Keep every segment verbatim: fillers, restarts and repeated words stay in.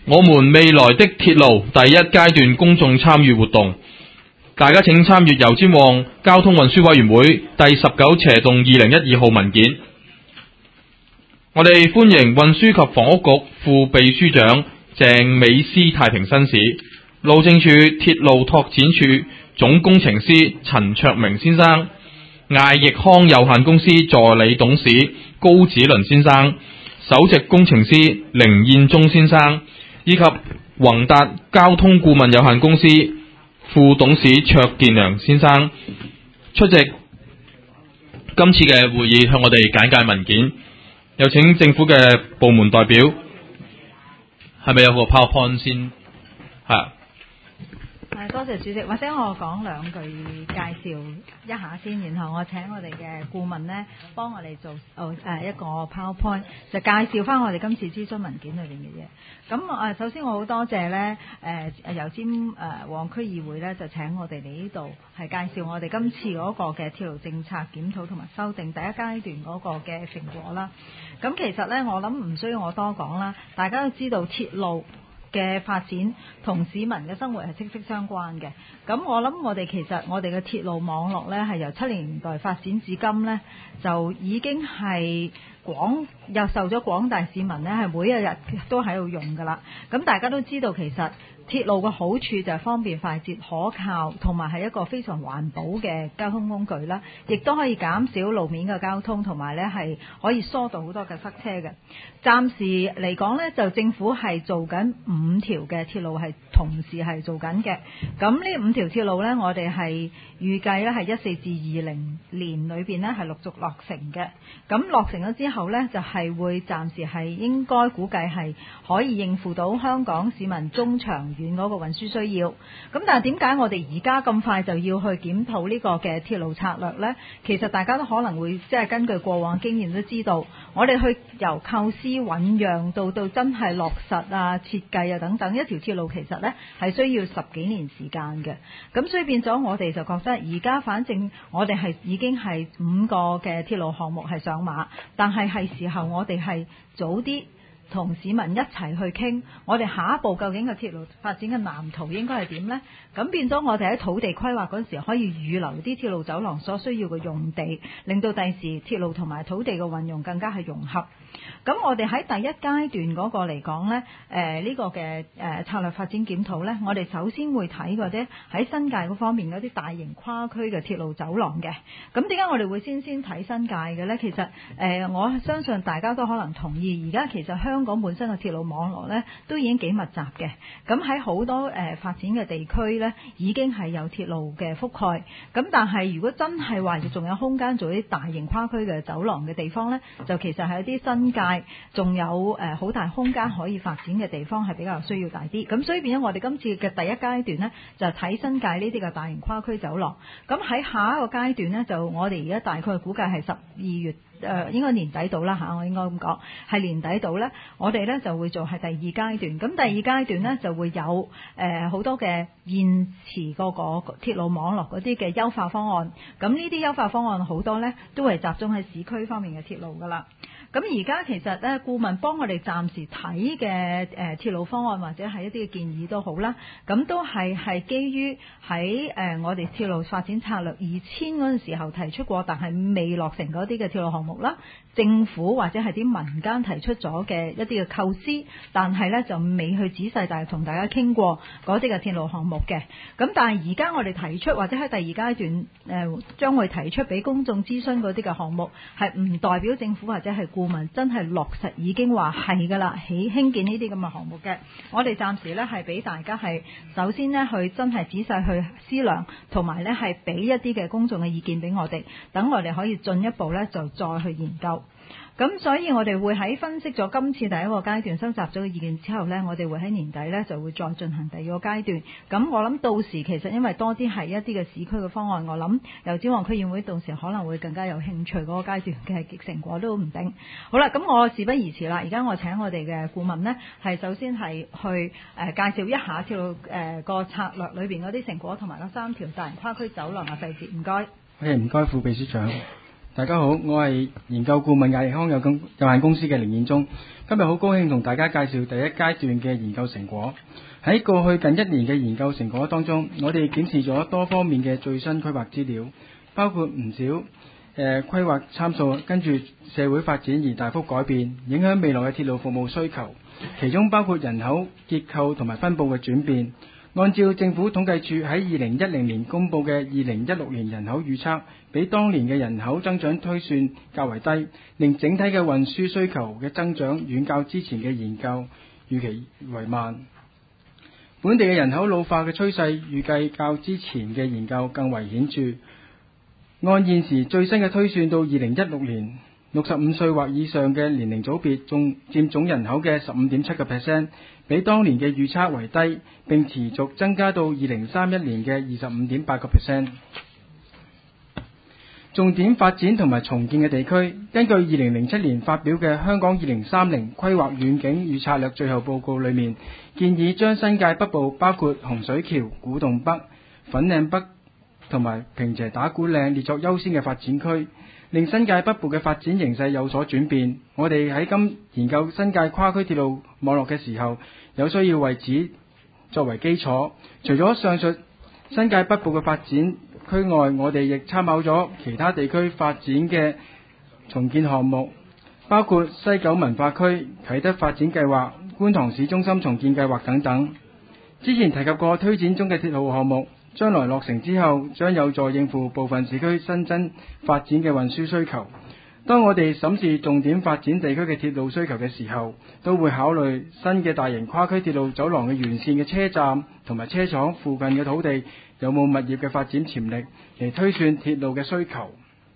我們未來的鐵路第一階段公眾參與活動，大家請參閱油尖旺交通運輸委員會第十九斜洞二零一二號文件。我哋歡迎運輸及房屋局副秘書長鄭美思太平紳士、路政署鐵路拓展處總工程師陳卓明先生、艾奕康有限公司助理董事高子倫先生、首席工程師凌燕忠先生，以及宏達交通顧問有限公司副董事卓建良先生出席今次嘅會議，向我哋簡介文件。有請政府嘅部門代表，係咪有個 PowerPoint 先？係。 誒，多謝主席，或者我講兩句介紹一下先，然後我請我哋嘅顧問呢幫我哋做誒一個 PowerPoint， 就介紹翻我哋今次諮詢文件裏邊嘅嘢。咁誒，首先我好多謝呢誒油尖誒旺區議會呢，就請我哋嚟呢度係介紹我哋今次嗰個嘅鐵路政策檢討同埋修訂第一階段嗰個嘅成果啦。咁其實呢，我諗唔需要我多講啦，大家都知道鐵路嘅發展同市民嘅生活係息息相關嘅。咁我諗我哋其實我哋嘅鐵路網絡呢，係由七零年代發展至今呢，就已經係廣又受咗廣大市民呢係每一日都喺度用噶啦。咁大家都知道其實鐵路嘅好處就係方便快捷可靠，同埋係一個非常環保嘅交通工具啦，亦都可以減少路面嘅交通，同埋呢係可以疏導好多嘅塞車嘅。暫時嚟講呢，就政府係做緊五條嘅鐵路係同時係做緊嘅。咁呢五條鐵路呢，我哋係預計呢係一四至二零年裏邊呢係陸續落成嘅。咁落成咗之後呢，就係會暫時係應該估計係可以應付到香港市民中長遠嗰個運輸需要。咁但係點解我哋而家咁快就要去檢討呢個嘅鐵路策略呢？其實大家都可能會即係根據過往經驗都知道，我哋去由構思醖釀到到真係落實啊、設計啊等等，一條鐵路其實呢係需要十幾年時間嘅。咁所以變咗我哋就覺得而家反正我哋係已經係五個嘅鐵路項目係上馬，但係係時候我哋係早啲同市民一齊去傾，我哋下一步究竟個鐵路發展嘅藍圖應該係點呢？咁變咗我哋喺土地規劃嗰陣時可以預留啲鐵路走廊所需要嘅用地，令到第時鐵路同埋土地嘅運用更加係融合。咁我哋喺第一階段嗰個嚟講呢，誒、呃、呢、呢個嘅誒、呃、策略發展檢討呢，我哋首先會睇嗰啲喺新界嗰方面嗰啲大型跨區嘅鐵路走廊嘅。咁點解我哋會先先睇新界嘅呢？其實誒、呃、我相信大家都可能同意，而家其實香港本身嘅鐵路網絡呢都已經幾密集嘅。咁喺好多誒、呃、發展嘅地區呢，已經係有鐵路嘅覆蓋。咁但係如果真係話仲有空間做啲大型跨區嘅走廊嘅地方呢，就其實係一啲新界仲有誒好大空間可以發展嘅地方係比較需要大啲。咁所以變咗我哋今次嘅第一階段呢，就睇新界呢啲嘅大型跨區走廊。咁喺下一個階段呢，就我哋而家大概估計係十二月。誒、呃、應該年底到啦嚇，我應該咁講係年底到呢，我哋呢就會做係第二階段。咁第二階段呢，就會有誒好、呃、多嘅現時嗰個鐵路網絡嗰啲嘅優化方案。咁呢啲優化方案好多呢，都係集中喺市區方面嘅鐵路噶啦。咁而家其實咧，顧問幫我哋暫時睇嘅誒鐵路方案或者係一啲嘅建議都好啦，咁都係係基於喺誒、呃、我哋鐵路發展策略二千嗰陣時候提出過，但係未落成嗰啲嘅鐵路項目啦，政府或者係啲民間提出咗嘅一啲嘅構思，但係咧就未去仔細，但係同大家傾過嗰啲嘅鐵路項目嘅。咁但係而家我哋提出或者喺第二階段誒、呃、將會提出俾公眾諮詢嗰啲嘅項目，係唔代表政府或者係顧問真係落實已經話係㗎啦，起興建呢啲咁嘅項目嘅。我哋暫時呢係俾大家係首先呢去真係仔細去思量，同埋呢係俾一啲嘅公眾嘅意見俾我哋，等我哋可以進一步呢就再去研究。咁所以我哋會喺分析咗今次第一個階段收集咗嘅意見之後呢，我哋會喺年底呢就會再進行第二個階段。咁我諗到時其實因為多啲係一啲嘅市區嘅方案，我諗油尖旺區議會到時可能會更加有興趣嗰個階段嘅成果都唔定。好啦，咁我事不宜遲啦，而家我請我哋嘅顧問呢，係首先係去誒、呃、介紹一下鐵路誒個策略裏邊嗰啲成果同埋嗰三條大型跨區走廊嘅細節。唔該。 誒唔該，副秘書長。 大家好，我係研究顧問亞力康有公有限公司嘅凌彥忠。今日好高興同大家介紹第一階段嘅研究成果。喺過去近一年嘅研究成果當中，我哋檢視咗多方面嘅最新規劃資料，包括唔少誒、呃、規劃參數跟住社會發展而大幅改變，影響未來嘅鐵路服務需求。其中包括人口結構同埋分佈嘅轉變。按照政府統計處喺二零一零年公佈嘅二零一六年人口預測，比當年嘅人口增長推算較為低，令整體嘅運輸需求嘅增長遠較之前嘅研究預期為慢。本地嘅人口老化嘅趨勢預計較之前嘅研究更為顯著。按現時最新嘅推算，到二零一六年，六十五歲或以上嘅年齡組別仲佔總人口嘅十五點七個 percent， 比當年嘅預測為低，並持續增加到二零三一年嘅二十五點八個 percent。重點發展同埋重建嘅地區，根據二零零七年發表嘅《香港二零三零規劃遠景與策略最後報告》裏面，建議將新界北部包括洪水橋、古洞北、粉嶺北同埋坪輋打鼓嶺列作優先嘅發展區，令新界北部嘅發展形勢有所轉變。我哋喺今研究新界跨區鐵路網絡嘅時候，有需要為此作為基礎。除咗上述新界北部嘅發展區外，我哋亦參考咗其他地區發展嘅重建項目，包括西九文化區、啟德發展計劃、觀塘市中心重建計劃等等。之前提及過推展中嘅鐵路項目，將來落成之後將有助應付部分市區新增發展嘅運輸需求。當我哋審視重點發展地區嘅鐵路需求嘅時候，都會考慮新嘅大型跨區鐵路走廊嘅沿線嘅車站同埋車廠附近嘅土地有冇物業嘅發展潛力，嚟推算鐵路嘅需求。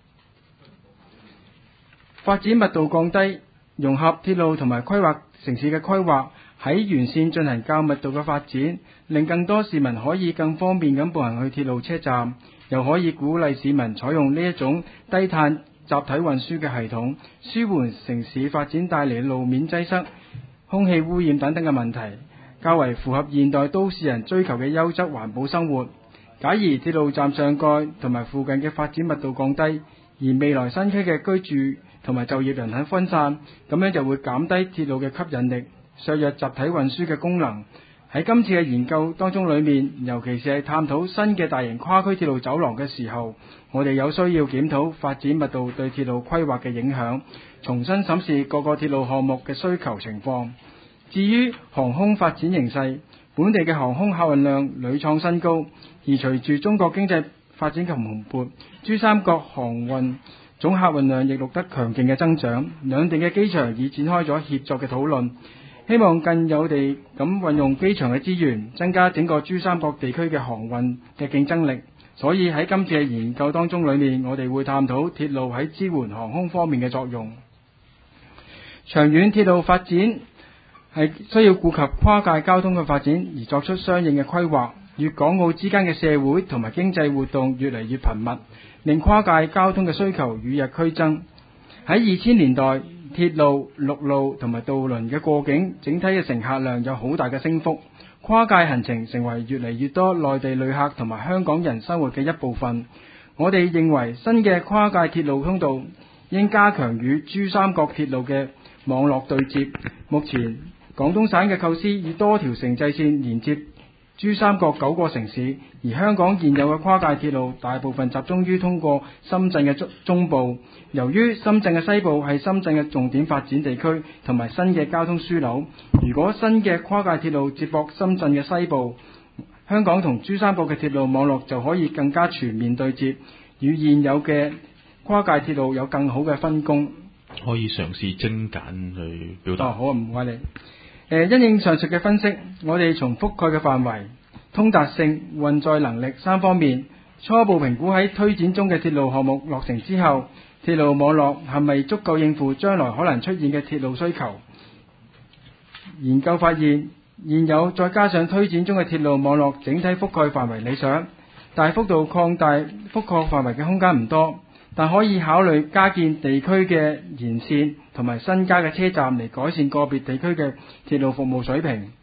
發展密度降低，融合鐵路同埋規劃城市嘅規劃，喺沿線進行較密度嘅發展，令更多市民可以更方便咁步行去鐵路車站，又可以鼓勵市民採用呢一種低碳集體運輸嘅系統，舒緩城市發展帶嚟路面擠塞、空氣污染等等嘅問題，較為符合現代都市人追求嘅優質環保生活。假如鐵路站上蓋同埋附近嘅發展密度降低，而未來新區嘅居住同埋就業人口分散，咁樣就會減低鐵路嘅吸引力，削弱集體運輸嘅功能。喺今次嘅研究當中裏面，尤其是係探討新嘅大型跨區鐵路走廊嘅時候，我哋有需要檢討發展密度對鐵路規劃嘅影響，重新審視各個鐵路項目嘅需求情況。至於航空發展形勢，本地嘅航空客運量屢創新高，而隨住中國經濟發展及蓬勃，珠三角航運總客運量亦錄得強勁嘅增長。兩地嘅機場已展開咗協作嘅討論，希望更有地咁運用機場嘅資源，增加整個珠三角地區嘅航運嘅競爭力。所以喺今次嘅研究當中裏面，我哋會探討鐵路喺支援航空方面嘅作用。長遠鐵路發展係需要顧及跨界交通嘅發展而作出相應嘅規劃。粵港澳之間嘅社會同埋經濟活動越嚟越頻密，令跨界交通嘅需求與日俱增。喺二千年代，鐵路、陸路同埋渡輪嘅過境整體嘅乘客量有好大嘅升幅，跨界行程成為越嚟越多內地旅客同埋香港人生活嘅一部分。我哋認為新嘅跨界鐵路通道應加強與珠三角鐵路嘅網絡對接。目前廣東省嘅構思以多條城際線連接珠三角九個城市，而香港現有嘅跨界鐵路大部分集中於通過深圳嘅中中部。由於深圳嘅西部係深圳嘅重點發展地區同埋新嘅交通樞紐，如果新嘅跨界鐵路接駁深圳嘅西部，香港同珠三角嘅鐵路網絡就可以更加全面對接，與現有嘅跨界鐵路有更好嘅分工。 可以嘗試精簡去表達。 哦，好啊，唔該你。誒，因應上述嘅分析，我哋從覆蓋嘅範圍、通達性、運載能力三方面，初步評估喺推展中嘅鐵路項目落成之後，鐵路網絡係咪足夠應付將來可能出現嘅鐵路需求。研究發現，現有再加上推展中嘅鐵路網絡整體覆蓋範圍理想，大幅度擴大覆蓋範圍嘅空間唔多，但可以考慮加建地區嘅沿線同埋新加嘅車站嚟改善個別地區嘅鐵路服務水平。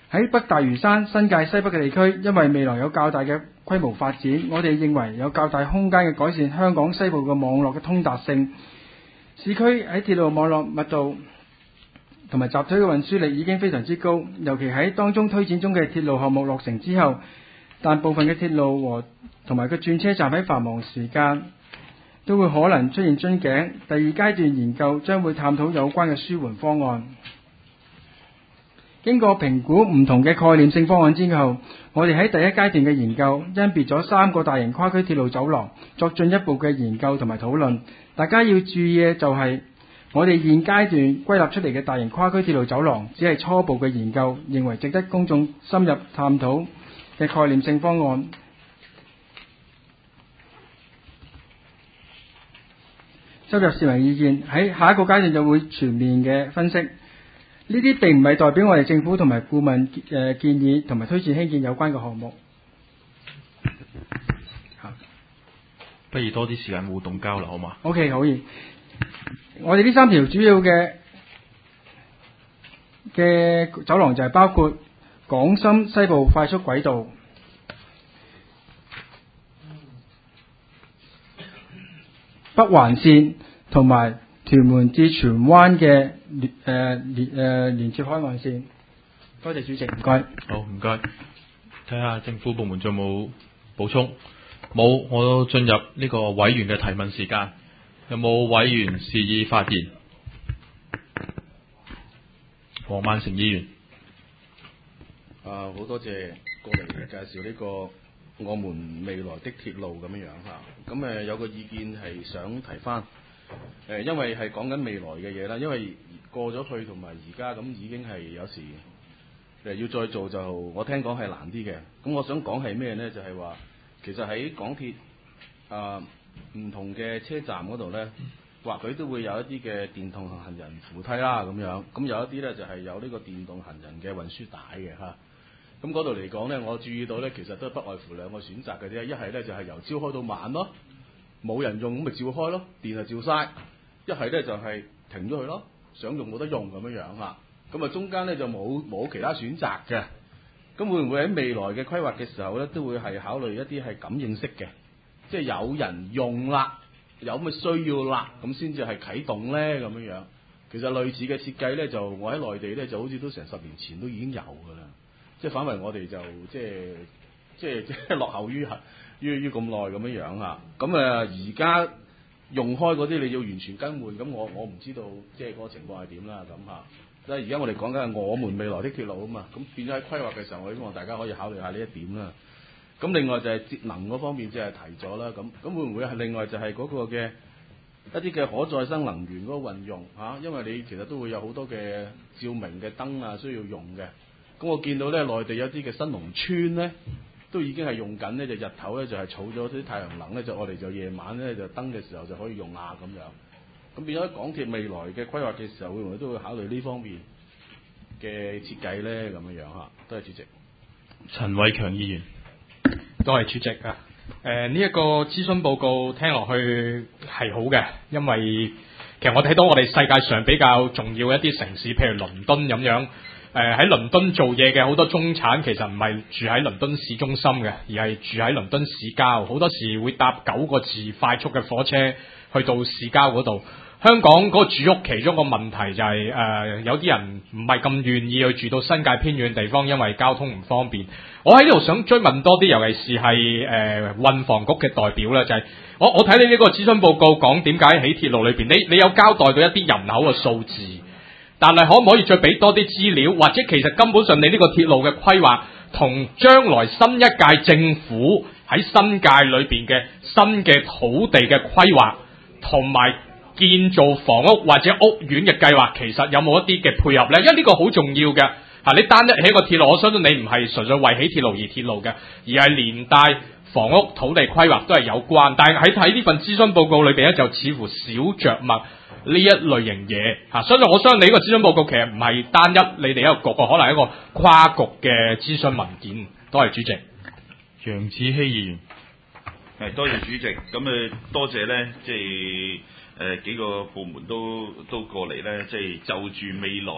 喺北大嶼山、新界西北嘅地區，因為未來有較大嘅規模發展，我哋認為有較大空間嘅改善香港西部嘅網絡嘅通達性。市區喺鐵路網絡密度同埋集體嘅運輸力已經非常之高，尤其喺當中推展中嘅鐵路項目落成之後，但部分嘅鐵路和同埋個轉車站喺繁忙時間都會可能出現樽頸。第二階段研究將會探討有關嘅舒緩方案。經過評估唔同嘅概念性方案之後，我哋喺第一階段嘅研究甄別咗三個大型跨區鐵路走廊作進一步嘅研究同埋討論。大家要注意嘅就係、是，我哋現階段歸納出嚟嘅大型跨區鐵路走廊只係初步嘅研究，認為值得公眾深入探討嘅概念性方案。收入市民意見，喺下一個階段就會全面嘅分析。呢啲並唔係代表我哋政府同埋顧問誒、呃、建議同埋推薦興建有關嘅項目。 不如多啲時間互動交流好嘛 ？OK， 可以。我哋呢三條主要嘅嘅走廊就係包括港深西部快速軌道、北環線同埋屯門至荃灣嘅連誒連誒連接開岸線。多謝主席，唔該。 好，唔該。睇下政府部門仲有冇補充？冇，我都進入呢個委員嘅提問時間。有冇委員示意發言？黃萬成議員。 啊，好多謝過嚟介紹呢個我們未來的鐵路咁樣樣嚇。咁誒有個意見係想提翻。誒，因為係講緊未來嘅嘢啦，因為過咗去同埋而家咁已經係有時誒要再做就我聽講係難啲嘅。咁我想講係咩呢？就係話其實喺港鐵啊唔同嘅車站嗰度呢，或許都會有一啲嘅電動行人扶梯啦咁樣。咁有一啲呢，就係有呢個電動行人嘅運輸帶嘅嚇。咁嗰度嚟講呢，我注意到呢，其實都不外乎兩個選擇嘅啫。一係呢，就係由朝開到晚咯。冇人用咁咪照開咯，電就照嘥。一係咧就係停咗佢咯，想用冇得用咁樣樣嚇。咁啊中間咧就冇冇其他選擇嘅。咁會唔會喺未來嘅規劃嘅時候咧，都會係考慮一啲係感應式嘅，即係有人用啦，有咁嘅需要啦，咁先至係啟動咧咁樣樣。其實類似嘅設計咧，就我喺內地咧就好似都成十年前都已經有㗎啦。即係反為我哋就即係即係即係落後於於於咁耐咁樣樣嚇，咁誒而家用開嗰啲你要完全更換，咁我我唔知道即係嗰個情況係點啦咁嚇。即係而家我哋講緊係我們未來的鐵路啊嘛，咁變咗喺規劃嘅時候，我希望大家可以考慮下呢一點啦。咁另外就係節能嗰方面，即係提咗啦。咁咁會唔會係另外就係嗰個嘅一啲嘅可再生能源嗰個運用嚇、啊？因為你其實都會有好多嘅照明嘅燈啊需要用嘅。咁我見到咧內地有啲嘅新農村咧。都已經係用緊呢，就日頭咧就係儲咗啲太陽能咧，就我哋就夜晚咧就燈嘅時候就可以用啊咁樣。咁變咗港鐵未來嘅規劃嘅時候，會唔會都會考慮呢方面嘅設計咧咁樣樣嚇？多謝主席。 陳偉強議員， 多謝主席啊。誒呢一個諮詢報告聽落去係好嘅，因為其實我睇到我哋世界上比較重要一啲城市，譬如倫敦咁樣。誒喺倫敦做嘢嘅好多中產其實唔係住喺倫敦市中心嘅，而係住喺倫敦市郊，好多時會搭九個字快速嘅火車去到市郊嗰度。香港嗰個住屋其中一個問題就係、是、誒、呃、有啲人唔係咁願意去住到新界偏遠地方，因為交通唔方便。我喺呢度想追問多啲，尤其是係誒、呃、運房局嘅代表啦，就係、是、我我睇你呢個諮詢報告講點解喺鐵路裏邊，你你有交代到一啲人口嘅數字。但係可唔可以再俾多啲資料，或者其實根本上你呢個鐵路嘅規劃同將來新一屆政府喺新界裏邊嘅新嘅土地嘅規劃，同埋建造房屋或者屋苑嘅計劃，其實有冇一啲嘅配合呢？因為呢個好重要嘅嚇，你單一起一個鐵路，我相信你唔係純粹為起鐵路而鐵路嘅，而係連帶房屋土地規劃都係有關。但係喺睇呢份諮詢報告裏邊咧，就似乎少着墨呢一類型嘢嚇，所以我相信你呢個諮詢報告其實唔係單一，你哋一個局個可能係一個跨局嘅諮詢文件。多謝主席。 楊子希議員， 係多謝主席。咁誒多謝咧，即係誒幾個部門都都過嚟咧，即係就住未來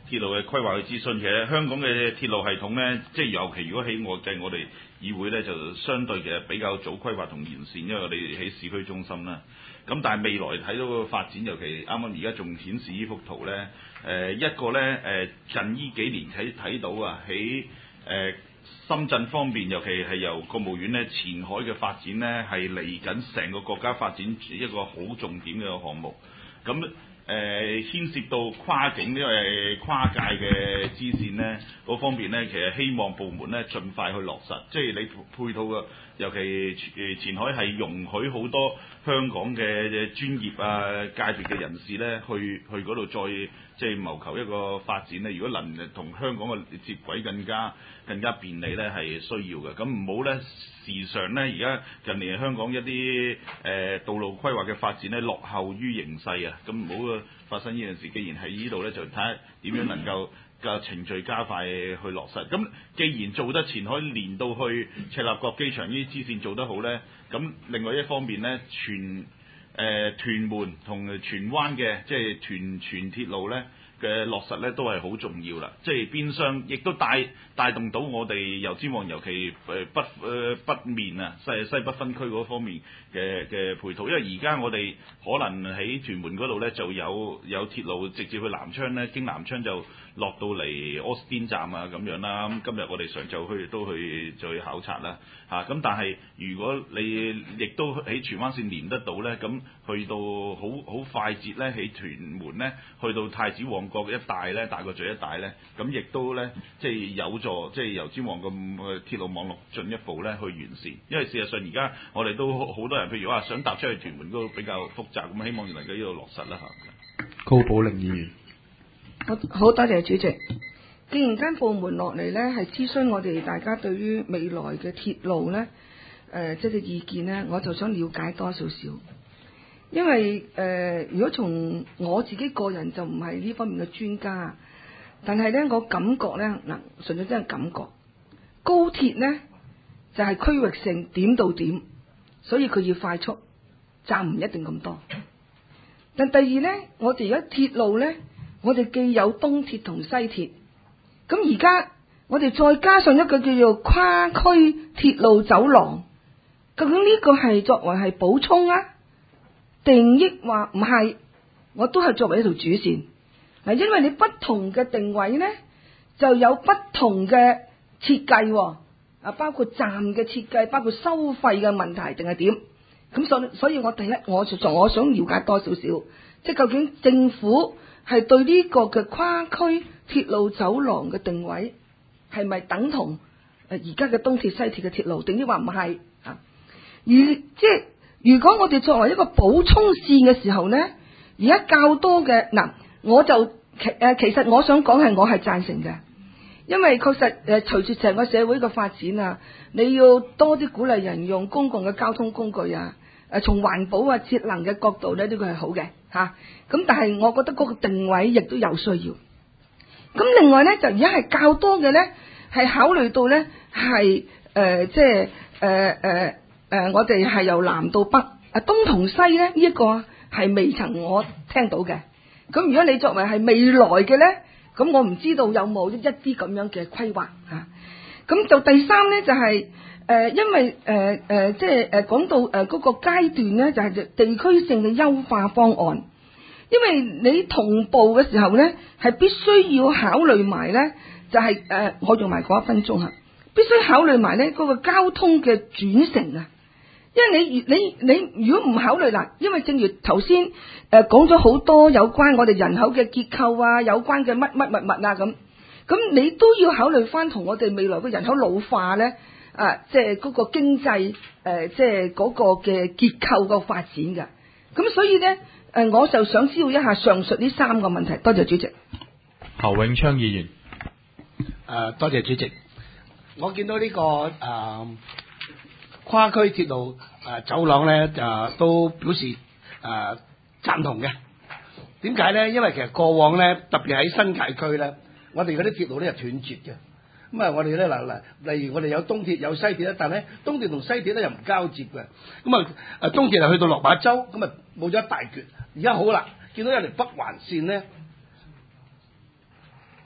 鐵路嘅規劃嘅諮詢。其實香港嘅鐵路系統咧，即係尤其如果喺我計我哋議會咧，就相對其實比較早規劃同完善，因為我哋喺市區中心啦。咁但係未來睇到個發展，尤其啱啱而家仲顯示呢幅圖咧，誒、呃、一個咧誒、呃、近呢幾年睇睇到啊，喺誒、呃、深圳方面，尤其係由國務院咧前海嘅發展咧，係嚟緊成個國家發展一個好重點嘅項目。咁誒、呃、牽涉到跨境因為跨界嘅支線咧嗰方面咧，其實希望部門咧盡快去落實，即係你配套嘅，尤其誒前海係容許好多香港嘅專業啊界別嘅人士咧，去去嗰度再即係謀求一個發展咧。如果能同香港嘅接軌更加更加便利咧，係需要嘅。咁唔好咧時常咧，而家近年香港一啲誒、呃、道路規劃嘅發展咧，落後於形勢啊。咁唔好發生呢件事。既然喺呢度咧，就睇下點樣能夠嘅程序加快去落實。咁既然做得前海連到去赤鱲角機場呢啲支線做得好咧，咁另外一方面咧，全誒、呃、屯門同荃灣嘅即係屯荃鐵路咧嘅落實咧，都係好重要啦。即係變相亦都帶帶動到我哋油尖旺，尤其誒北誒北面啊西西北分區嗰方面嘅嘅配套。因為而家我哋可能喺屯門嗰度咧就有有鐵路直接去南昌咧，經南昌就落到嚟柯士甸站啊咁樣啦。咁今日我哋上晝去都去再去考察啦嚇。咁、啊、但係如果你亦都喺荃灣線連得到咧，咁去到好好快捷咧，喺屯門咧去到太子旺角一帶咧，大角咀一帶咧，咁亦都咧即係有助即係油尖旺嘅鐵路網絡進一步咧去完善。因為事實上而家我哋都好多人，譬如話想搭出去屯門嗰度比較複雜，咁希望能夠呢度落實啦嚇。 高寶玲議員， 好好多謝主席。既然間部門落嚟呢，係諮詢我哋大家對於未來嘅鐵路呢，誒、呃，即係嘅意見呢，我就想了解多少少。因為誒、呃，如果從我自己個人就唔係呢方面嘅專家，但係呢，我感覺呢，嗱，純粹真係感覺，高鐵呢就係、是、區域性點到點，所以佢要快速，站唔一定咁多。但第二呢，我哋而家鐵路呢，我哋既有東鐵同西鐵，咁而家我哋再加上一個叫做跨區鐵路走廊，究竟呢個係作為係補充啊，定抑或唔係？我都係作為一條主線。嗱，因為你不同嘅定位呢，就有不同嘅設計，啊，包括站嘅設計，包括收費嘅問題，定係點？咁所所以我第一，我就從我想了解多少少，即係究竟政府係對呢個嘅跨區鐵路走廊嘅定位係咪等同誒而家嘅東鐵西鐵嘅鐵路，定抑或唔係啊？而即係如果我哋作為一個補充線嘅時候呢，而家較多嘅嗱，我就其誒其實我想講係我係贊成嘅，因為確實誒隨住成個社會嘅發展啊，你要多啲鼓勵人用公共嘅交通工具啊。誒，從環保啊、節能嘅角度咧，呢個係好嘅嚇。咁、啊、但係我覺得嗰個定位亦都有需要。咁另外咧，就而家係較多嘅咧，係考慮到咧係誒，即係誒誒誒，我哋係由南到北，啊東同西咧呢一、這個係未曾我聽到嘅。咁如果你作為係未來嘅咧，咁我唔知道有冇一啲咁樣嘅規劃嚇。咁、啊、就第三咧就係、是。誒、呃，因為誒誒、呃呃，即係誒講到誒嗰個階段咧，就係、是、地區性嘅優化方案。因為你同步嘅時候咧，係必須要考慮埋咧，就係、是、誒、呃，我用埋嗰一分鐘嚇，必須考慮埋咧嗰個交通嘅轉乘啊。因為你你你如果唔考慮嗱，因為正如頭先誒講咗好多有關我哋人口嘅結構啊，有關嘅乜乜物物啊咁，咁你都要考慮翻同我哋未來嘅人口老化咧。啊，即係嗰個經濟，誒、呃，即係嗰個嘅結構個發展嘅，咁所以咧，誒、呃，我就想知道一下上述呢三個問題。多謝主席。 侯永昌議員， 誒、呃，多謝主席。我見到呢、這個誒、呃、跨區鐵路誒、呃、走廊咧，就、呃、都表示誒贊、呃、同嘅。點解咧？因為其實過往咧，特別喺新界區咧，我哋嗰啲鐵路咧係斷絕嘅。咁啊，我哋咧嗱嗱，例如我哋有東鐵有西鐵咧，但係咧東鐵同西鐵咧又唔交接嘅。咁啊，誒東鐵係去到落馬洲，咁啊冇咗一大橛。而家好啦，見到有條北環線咧，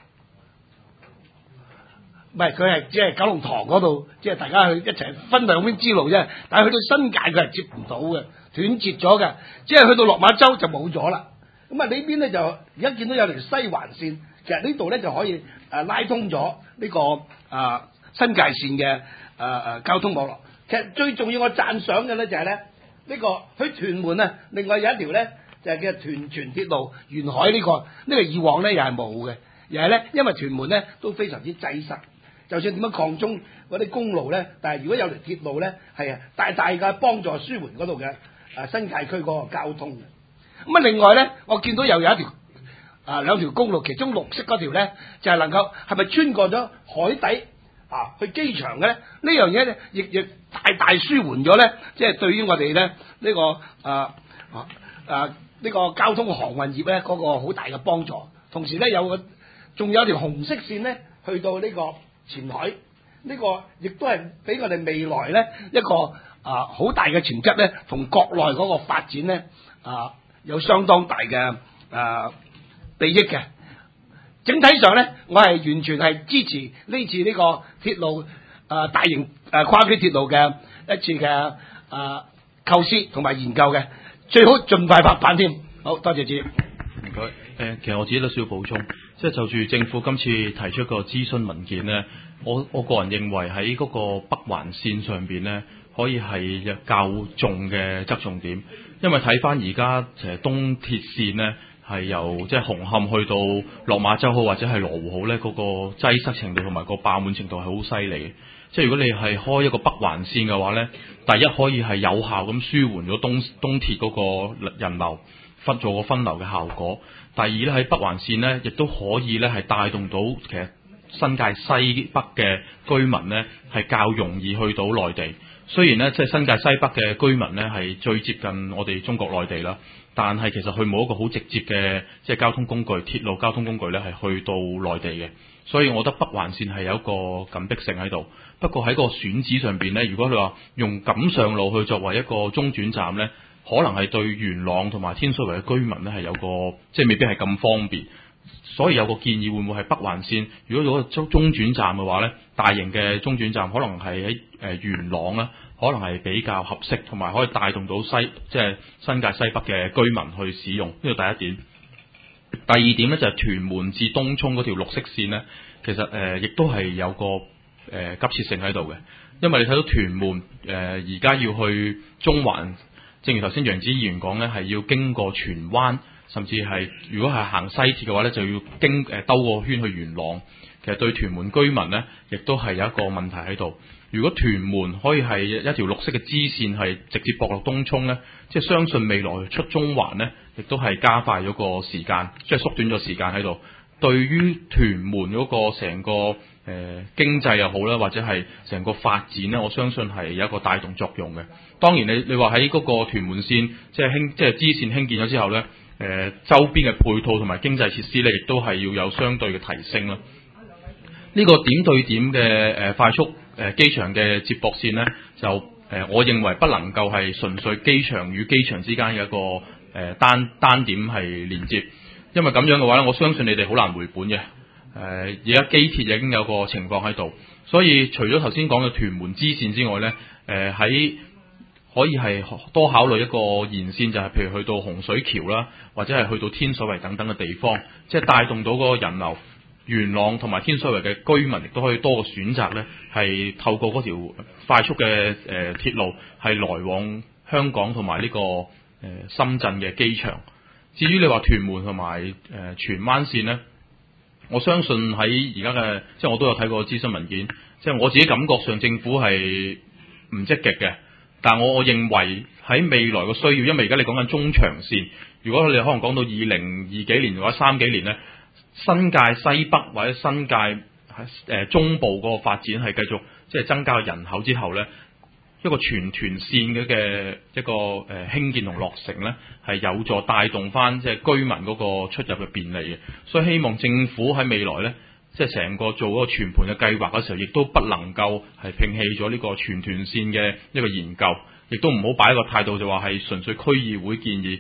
唔係佢係只係九龍塘嗰度，即係大家去一齊分兩邊支路啫。但係去到新界佢係接唔到嘅，斷絕咗嘅，即係去到落馬洲就冇咗啦。咁啊呢邊咧就而家見到有條西環線，其實呢度咧就可以誒拉通咗呢個啊新界線嘅誒誒交通網絡。其實最重要我讚賞嘅咧就係咧呢個去屯門啊，另外有一條咧就係叫屯荃鐵路沿海呢個，呢個以往咧又係冇嘅，又係咧因為屯門咧都非常之擠塞。就算點樣擴充嗰啲公路咧，但係如果有條鐵路咧，係啊大大嘅幫助舒緩嗰度嘅啊新界區嗰個交通嘅。咁啊，另外咧，我見到又有一條啊兩條公路，其中綠色嗰條咧就係、是、能夠係咪穿過咗海底啊去機場嘅咧？呢樣嘢咧亦亦大大舒緩咗咧，即、就、係、是、對於我哋咧呢、這個啊啊啊呢、這個交通航運業咧嗰、那個好大嘅幫助。同時咧有個仲有條紅色線咧去到呢、這個。前海呢、這個亦都係俾我哋未來咧一個啊好大嘅潛質咧，同國內嗰個發展咧啊有相當大嘅啊利益嘅。整體上咧，我係完全係支持呢次呢個鐵路啊大型誒跨區鐵路嘅一次嘅啊構思同埋研究嘅，最好盡快拍板添。好多謝主席。 唔該。誒，其實我自己都需要補充。即係就住政府今次提出個諮詢文件呢，我我個人認為喺嗰個北環線上邊呢，可以係較重嘅側重點，因為睇翻而家誒東鐵線呢，係由即係紅磡去到落馬洲好或者係羅湖好呢，嗰、嗰個擠塞程度同埋個爆滿程度係好犀利嘅。即係如果你係開一個北環線嘅話呢，第一可以係有效咁舒緩咗東東鐵嗰個人流，分做個分流嘅效果。第二咧喺北環線咧，亦都可以咧係帶動到其實新界西北嘅居民咧係較容易去到內地。雖然咧即係新界西北嘅居民咧係最接近我哋中國內地啦，但係其實佢冇一個好直接嘅即係交通工具，鐵路交通工具咧係去到內地嘅。所以我覺得北環線係有一個緊迫性喺度。不過喺個選址上邊咧，如果你話用錦上路去作為一個中轉站咧，可能係對元朗同埋天水圍嘅居民咧係有個即係未必係咁方便，所以有個建議會唔會係北環線？如果嗰個中中轉站嘅話咧，大型嘅中轉站可能係喺誒元朗啦，可能係比較合適，同埋可以帶動到西即係新界西北嘅居民去使用。呢個第一點。第二點咧就係屯門至東涌嗰條綠色線咧，其實誒亦、呃、都係有個誒、呃、急切性喺度嘅，因為你睇到屯門誒而家要去中環。正如頭先楊子議員講咧，係要經過荃灣，甚至係如果係行西鐵嘅話咧，就要經誒兜個圈去元朗。其實對屯門居民咧，亦都係有一個問題喺度。如果屯門可以係一條綠色嘅支線，係直接駁落東涌咧，即係相信未來出中環咧，亦都係加快咗個時間，即係縮短咗時間喺度。對於屯門嗰個成個誒、呃、經濟又好啦，或者係成個發展咧，我相信係有一個帶動作用嘅。當然你你話喺嗰個屯門線即係興即係支線興建咗之後咧，誒、呃、周邊嘅配套同埋經濟設施咧，亦都係要有相對嘅提升啦。呢、這個點對點嘅誒、呃、快速誒、呃、機場嘅接駁線咧，就誒、呃、我認為不能夠係純粹機場與機場之間嘅一個誒、呃、單單點係連接。因為咁樣嘅話咧，我相信你哋好難回本嘅。誒、呃，而家機鐵已經有個情況喺度，所以除咗頭先講嘅屯門支線之外咧，誒、呃、喺可以係多考慮一個延線，就係、是、譬如去到洪水橋啦，或者係去到天水圍等等嘅地方，即係帶動到嗰個人流。元朗同埋天水圍嘅居民亦都可以多個選擇咧，係透過嗰條快速嘅誒、呃、鐵路係來往香港同埋呢個誒、呃、深圳嘅機場。至於你話屯門同埋誒荃灣線咧，我相信喺而家嘅，即係我都有睇過諮詢文件，即係我自己感覺上政府係唔積極嘅。但我我認為喺未來嘅需要，因為而家你講緊中長線，如果你可能講到二零二幾年或者三幾年咧，新界西北或者新界喺誒中部嗰個發展係繼續即係增加人口之後咧，一個全屯線嘅嘅一個誒興建同落成咧，係有助帶動翻即係居民嗰個出入嘅便利嘅。所以希望政府喺未來咧，即係成個做嗰個全盤嘅計劃嘅時候，亦都不能夠係摒棄咗呢個全屯線嘅一個研究，亦都唔好擺一個態度就話係純粹區議會建議。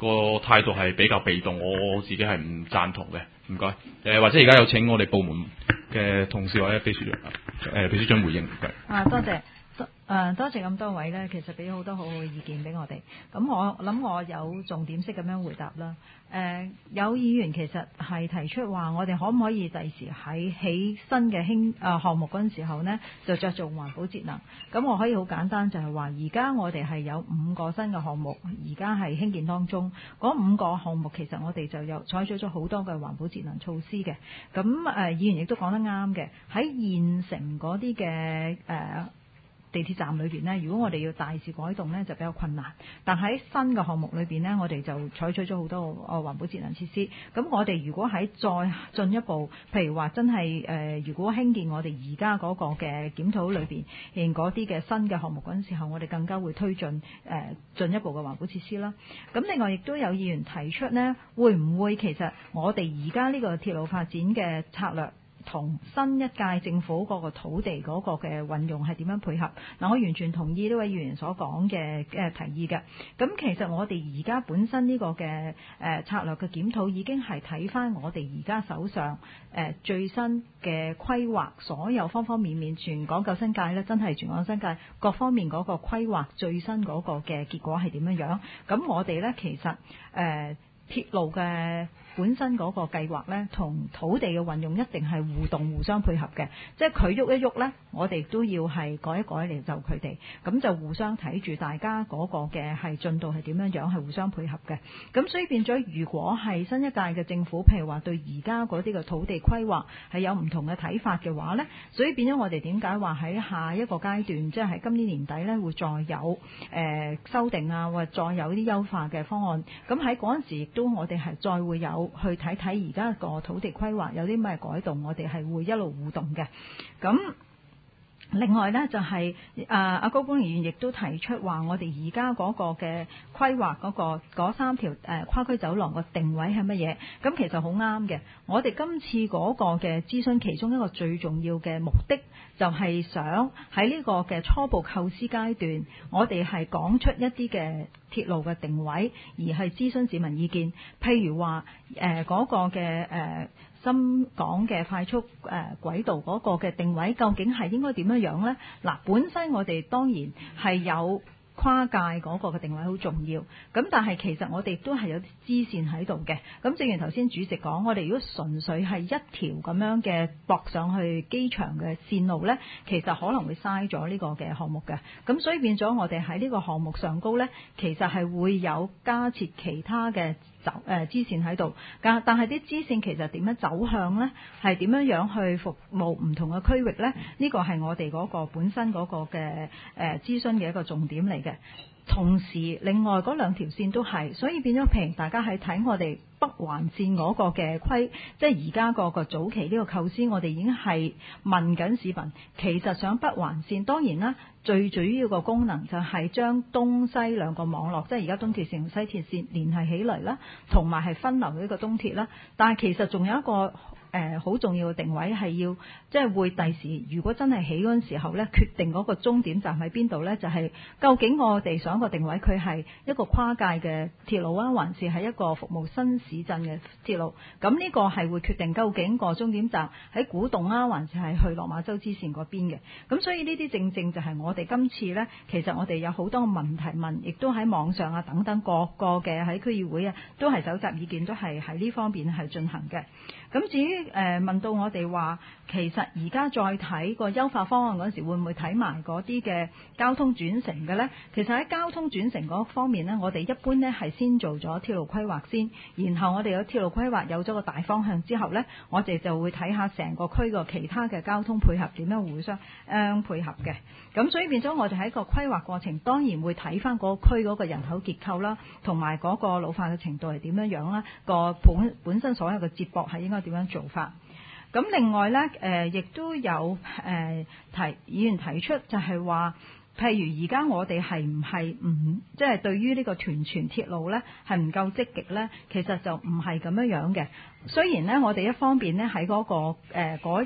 個態度係比較被動，我自己係唔贊同嘅。唔該，誒或者而家有請我哋部門嘅同事或者秘書長，誒秘書長回應。唔該。 啊，多謝。誒、呃、多謝咁多位咧，其實俾好多好好嘅意見俾我哋。咁我諗我有重點式咁樣回答啦。誒、呃、有議員其實係提出話，我哋可唔可以第時喺起新嘅興誒項目嗰陣時候呢，就着重環保節能。咁我可以好簡單就係話，而家我哋係有五個新嘅項目，而家係興建當中。嗰五個項目其實我哋就有採取咗好多嘅環保節能措施嘅。咁誒、呃、議員亦都講得啱嘅，喺現成嗰啲嘅誒。呃地鐵站裏邊呢，如果我哋要大肆改動呢，就比較困難。但喺新嘅項目裏邊呢，我哋就採取咗好多誒環保節能設施。咁我哋如果喺再進一步，譬如話真係誒、呃，如果興建我哋而家嗰個嘅檢討裏邊，連嗰啲嘅新嘅項目嗰陣時候，我哋更加會推進誒、呃、進一步嘅環保設施啦。咁另外亦都有議員提出呢，會唔會其實我哋而家呢個鐵路發展嘅策略，同新一屆政府嗰個土地嗰個嘅運用係點樣配合？嗱，我完全同意呢位議員所講嘅誒提議嘅。咁其實我哋而家本身呢個嘅誒策略嘅檢討已經係睇翻我哋而家手上誒最新嘅規劃，所有方方面面，全港九新界呢，真係全港新界各方面嗰個規劃最新嗰個嘅結果係點樣樣？咁我哋呢，其實誒、呃、鐵路嘅本身嗰個計劃呢，同土地嘅運用一定係互動互相配合嘅，即係佢喐一喐呢，我哋都要係改一改嚟就佢哋，咁就互相睇住大家嗰個嘅係進度係點樣樣，係互相配合嘅。咁所以變咗，如果係新一屆嘅政府，譬如話對而家嗰啲嘅土地規劃係有唔同嘅睇法嘅話呢，所以變咗我哋點解話喺下一個階段，即係喺今年年底呢，會再有誒、呃、修訂啊，或者再有啲優化嘅方案。咁喺嗰陣時亦都我哋係再會有。去睇睇而家個土地規劃有啲咩改動，我哋係會一路互動嘅。咁另外呢，就係誒阿高官議員亦都提出話，我哋而家嗰個嘅規劃嗰個嗰三條誒、呃、跨區走廊個定位係乜嘢？咁其實好啱嘅。我哋今次嗰個嘅諮詢其中一個最重要嘅目的，就係想喺呢個嘅初步構思階段，我哋係講出一啲嘅鐵路嘅定位，而係諮詢市民意見。譬如話誒嗰個嘅誒。呃深港嘅快速誒、呃、軌道嗰個嘅定位究竟係應該點樣樣呢？嗱，本身我哋當然係有跨界嗰個嘅定位好重要，咁但係其實我哋都係有啲支線喺度嘅。咁正如頭先主席講，我哋如果純粹係一條咁樣嘅駁上去機場嘅線路呢，其實可能會嘥咗呢個嘅項目嘅。咁所以變咗我哋喺呢個項目上高呢，其實係會有加設其他嘅走誒支線喺度，但但係啲支線其實點樣走向呢？係點樣樣去服務唔同嘅區域呢？呢個係我哋嗰個本身嗰個嘅誒諮詢嘅一個重點嚟嘅。同時，另外嗰兩條線都係，所以變咗譬如大家喺睇我哋北環線嗰個嘅規，即係而家個個早期呢個構思，我哋已經係問緊市民，其實上北環線當然啦，最主要個功能就係將東西兩個網絡，即係而家東鐵線同西鐵線聯繫起嚟啦，同埋係分流呢個東鐵啦。但係其實仲有一個誒好、呃、重要嘅定位係要，即係會第時如果真係起嗰陣時候咧，決定嗰個終點站喺邊度咧，就係、是、究竟我哋想個定位佢係一個跨界嘅鐵路啊，還是係一個服務新市鎮嘅鐵路？咁呢個係會決定究竟個終點站喺古洞啊，還是係去落馬洲支線嗰邊嘅？咁所以呢啲正正就係我哋今次咧，其實我哋有好多問題問，亦都喺網上啊等等各個嘅喺區議會啊，都係搜集意見，都係喺呢方面係進行嘅。咁至於誒、呃、問到我哋話，其實而家再睇個優化方案嗰時，會唔會睇埋嗰啲嘅交通轉乘嘅呢？其實喺交通轉乘嗰方面呢，我哋一般呢係先做咗鐵路規劃先，然後我哋有鐵路規劃有咗個大方向之後呢，我哋就會睇下成個區個其他嘅交通配合點樣互相誒、呃、配合嘅。咁所以變咗我哋喺個規劃過程，當然會睇翻嗰個區嗰個人口結構啦，同埋嗰個老化嘅程度係點樣樣啦，個本本身所有嘅接駁係應該點樣做法。咁另外呢，誒、呃、亦都有誒、呃、提議員提出就係話，譬如而家我哋係唔係唔即係對於呢個屯荃鐵路呢係唔夠積極呢？其實就唔係咁樣樣嘅。雖然呢，我哋一方面呢喺嗰、嗰個誒嗰、呃、一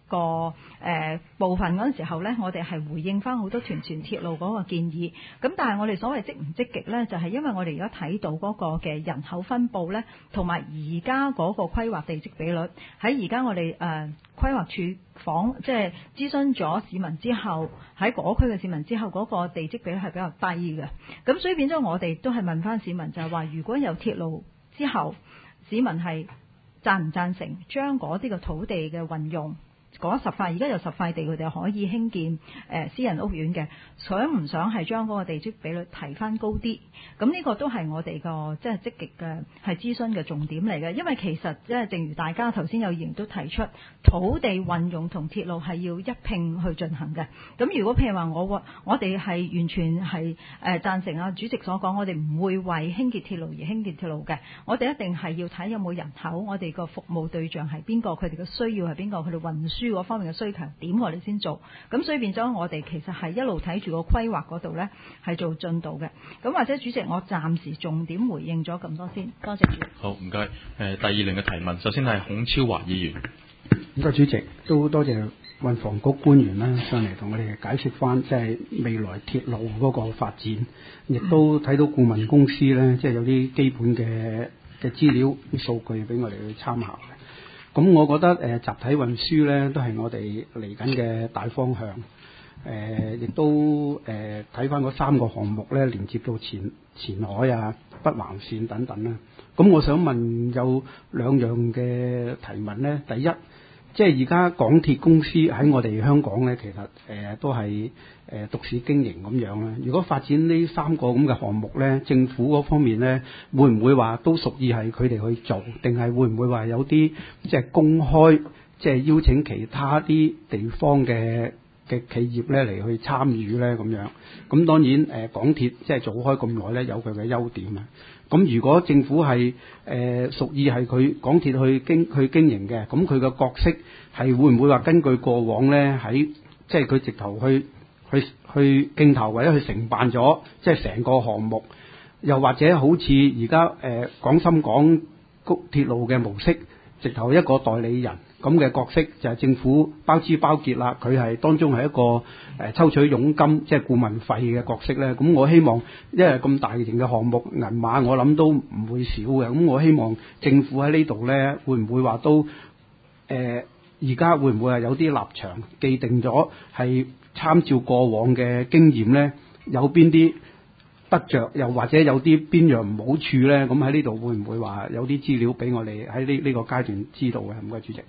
個誒、呃、部分嗰陣時候咧，我哋係回應翻好多屯荃鐵路嗰個建議。咁但係我哋所謂積唔積極咧，就係、是、因為我哋而家睇到嗰個嘅人口分佈咧，同埋而家嗰個規劃地積比率，喺而家我哋誒、呃、規劃處訪即係諮詢咗市民之後，喺嗰區嘅市民之後，嗰、那個地積比率係比較低嘅。咁所以變咗我哋都係問翻市民，就係話如果有鐵路之後，市民係贊唔贊成將嗰啲嘅土地嘅運用？嗰十塊，而家有十塊地，佢哋可以興建誒、呃、私人屋苑嘅，想唔想係將嗰個地積比率提翻高啲？咁呢個都係我哋個即係積極嘅係諮詢嘅重點嚟嘅。因為其實即係正如大家頭先有議員都提出，土地運用同鐵路係要一併去進行嘅。咁如果譬如話我我哋係完全係誒贊成啊主席所講，我哋唔會為興建鐵路而興建鐵路嘅。我哋一定係要睇有冇人口，我哋個服務對象係邊個，佢哋嘅需要係邊個，佢哋運輸嗰方面嘅需求點，我哋先做。咁所以變咗我哋其實係一路睇住個規劃嗰度呢，係做進度嘅。咁或者主席，我暫時重點回應咗咁多先，多謝主席。 好，唔該。誒、呃，第二輪嘅提問，首先係孔超華議員。 唔該主席，都多謝運房局官員啦上嚟同我哋解釋翻，即係未來鐵路嗰個發展，亦都睇到顧問公司呢，即係有啲基本嘅嘅資料、啲數據俾我哋去參考嘅。咁我覺得誒、呃、集體運輸咧都係我哋嚟緊嘅大方向，誒、呃、亦都誒睇翻嗰三個項目咧，連接到前前海啊、北環線等等啦。咁我想問有兩樣嘅提問咧，第一，即係而家港鐵公司喺我哋香港咧，其實誒、呃、都係誒、呃、獨市經營咁樣啦。如果發展呢三個咁嘅項目咧，政府嗰方面咧，會唔會話都屬意係佢哋去做，定係會唔會話有啲即係公開，即係邀請其他啲地方嘅嘅企業咧嚟去參與咧咁樣？咁當然誒、呃、港鐵即係做開咁耐咧，有佢嘅優點啊。咁如果政府係誒屬意係佢港鐵去經去經營嘅，咁佢嘅角色係會唔會話根據過往咧喺即係佢直頭去去去競投或者去承辦咗即係成個項目，又或者好似而家誒廣深港高鐵路嘅模式，直頭一個代理人咁嘅角色，就係政府包支包結啦，佢係當中係一個誒、呃、抽取佣金即係顧問費嘅角色咧。咁我希望，因為咁大型嘅項目銀碼，我諗都唔會少嘅。咁我希望政府喺呢度咧，會唔會話都誒而家會唔會係有啲立場既定咗，係參照過往嘅經驗咧，有邊啲得着，又或者有啲邊樣唔好處咧？咁喺呢度會唔會話有啲資料俾我哋喺呢呢個階段知道嘅？唔該，主席。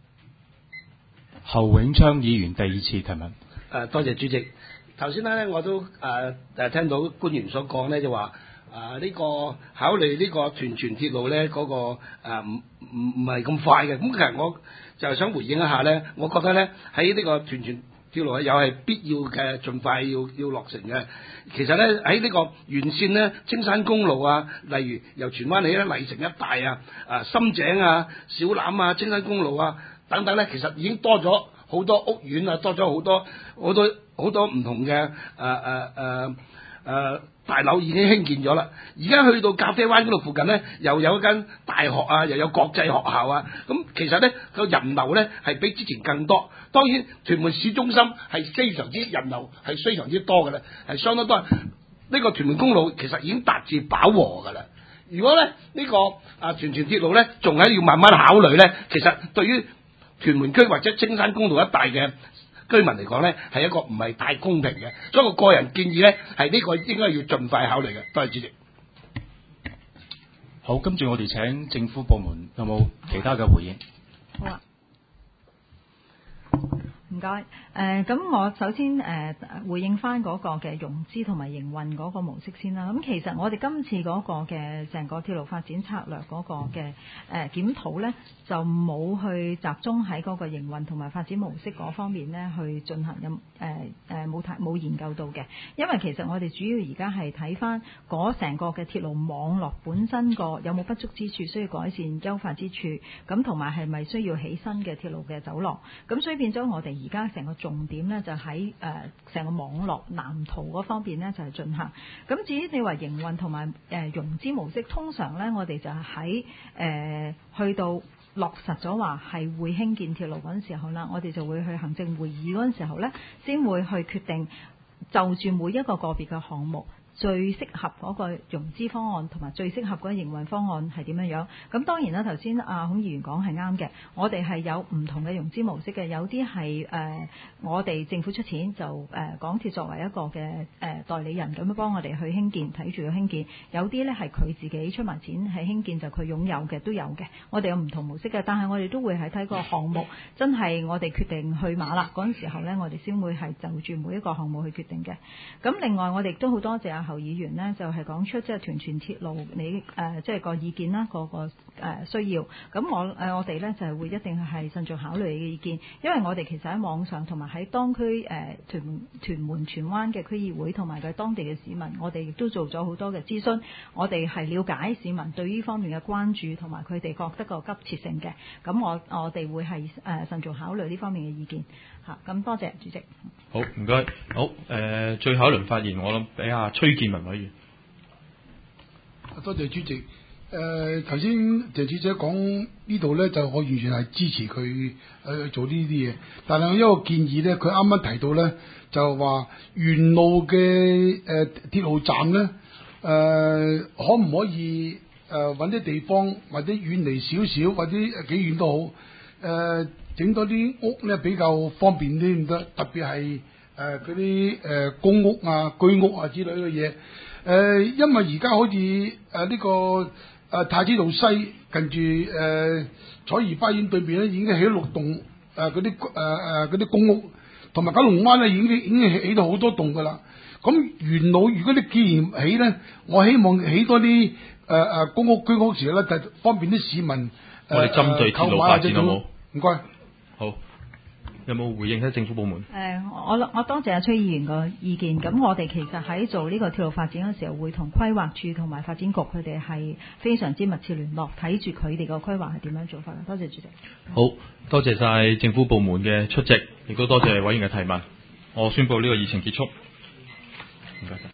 侯永昌議員第二次提問。誒、 呃，多謝主席。頭先咧，我都誒誒、呃、聽到官員所講咧，就話誒呢個考慮呢個屯荃鐵路咧嗰、那個唔唔唔係咁快嘅。咁其實我就係想回應一下咧，我覺得咧喺呢個屯荃鐵路又係必要嘅，盡快要要落成嘅。其實咧喺呢個沿線咧，青山公路啊，例如由荃灣起咧麗城一帶啊、啊深井啊、小欖啊、青山公路啊等等咧，其實已經多咗好多屋苑啊，多咗好多好多好多唔同嘅誒誒誒誒大樓已經興建咗啦。而家去到咖啡灣嗰度附近咧，又有一間大學啊，又有國際學校啊。咁其實咧個人流咧係比之前更多。當然屯門市中心係非常之人流係非常之多嘅啦，係相當多。呢個屯門公路其實已經達至飽和㗎啦。如果咧呢個啊屯荃鐵路咧仲係要慢慢考慮咧，其實對於屯門區或者青山公路一帶嘅居民嚟講咧，係一個唔係太公平嘅。所以我個人建議咧，係呢個應該要盡快考慮嘅。多謝主席。 好，跟住我哋請政府部門有冇其他嘅回應？ 好啊。唔該，誒咁、呃、我首先誒、呃、回應翻嗰個嘅融資同埋營運嗰個模式先啦。咁其實我哋今次嗰個嘅成個鐵路發展策略嗰個嘅誒、呃、檢討咧，就冇去集中喺嗰個營運同埋發展模式嗰方面咧去進行咁誒誒冇睇冇研究到嘅。因為其實我哋主要而家係睇翻嗰成個嘅鐵路網絡本身個有冇不足之處，需要改善優化之處，咁同埋係咪需要起新嘅鐵路嘅走廊。咁所以變咗我哋而家成個重點咧就喺誒成個網絡藍圖嗰方面咧就係進行。咁至於你話營運同埋誒融資模式，通常咧我哋就係喺誒去到落實咗話係會興建鐵路嗰陣時候啦，我哋就會去行政會議嗰陣時候咧，先會去決定就住每一個個別嘅項目，最適合嗰個融資方案同埋最適合嗰個營運方案係點樣樣？咁當然啦，頭先阿孔議員講係啱嘅，我哋係有唔同嘅融資模式嘅，有啲係誒我哋政府出錢，就誒、呃、港鐵作為一個嘅誒、呃、代理人咁樣幫我哋去興建，睇住佢興建；有啲咧係佢自己出埋錢係興建，就佢擁有嘅都有嘅。我哋有唔同模式嘅，但係我哋都會係睇個項目真係我哋決定去馬啦嗰陣時候咧，我哋先會係就住每一個項目去決定嘅。咁另外我哋亦都好多謝阿侯議員呢，就係、是、講出即係屯荃鐵路你誒即係個意見啦，個個誒、呃、需要。咁我誒、呃、我哋咧就係、是、會一定係慎重考慮你嘅意見，因為我哋其實喺網上同埋喺當區誒、呃、屯門屯門荃灣嘅區議會同埋佢當地嘅市民，我哋亦都做咗好多嘅諮詢，我哋係了解市民對呢方面嘅關注同埋佢哋覺得個急切性嘅。咁我我哋會係誒、呃、慎重考慮呢方面嘅意見嚇。咁多謝主席。 好，唔該。好誒、呃，最後一輪發言，我諗俾阿崔建文委員。 多謝主席。誒頭先謝主席講呢度咧，就我完全係支持佢誒、呃、做呢啲嘢。但係有一個建議咧，佢啱啱提到咧，就話沿路嘅誒、呃、鐵路站咧，誒、呃、可唔可以誒揾啲地方或者遠離少少，或者幾遠都好，誒、呃、整多啲屋咧比較方便啲唔得，特別係誒嗰啲誒公屋啊、居屋啊之類嘅嘢。誒、呃，因為而家好似誒呢個誒、呃、太子道西近住誒彩頤花園對面咧，已經起咗六棟誒嗰啲誒誒嗰啲公屋，同埋九龍灣咧已經已經起到好多棟噶啦。咁沿路如果你既然起咧，我希望起多啲誒誒公屋居屋時咧，就方便啲市民誒、呃、 我哋針對鐵路發展好冇？ 唔該。 好。有冇回應喺政府部門？誒、 呃，我我多謝阿崔議員個意見。咁我哋其實喺做呢個鐵路發展嘅時候，會同規劃處同埋發展局佢哋係非常之密切聯絡，睇住佢哋個規劃係點樣做法。多謝主席。 好多謝晒政府部門嘅出席，亦都多謝委員嘅提問。我宣布呢個議程結束。唔該晒。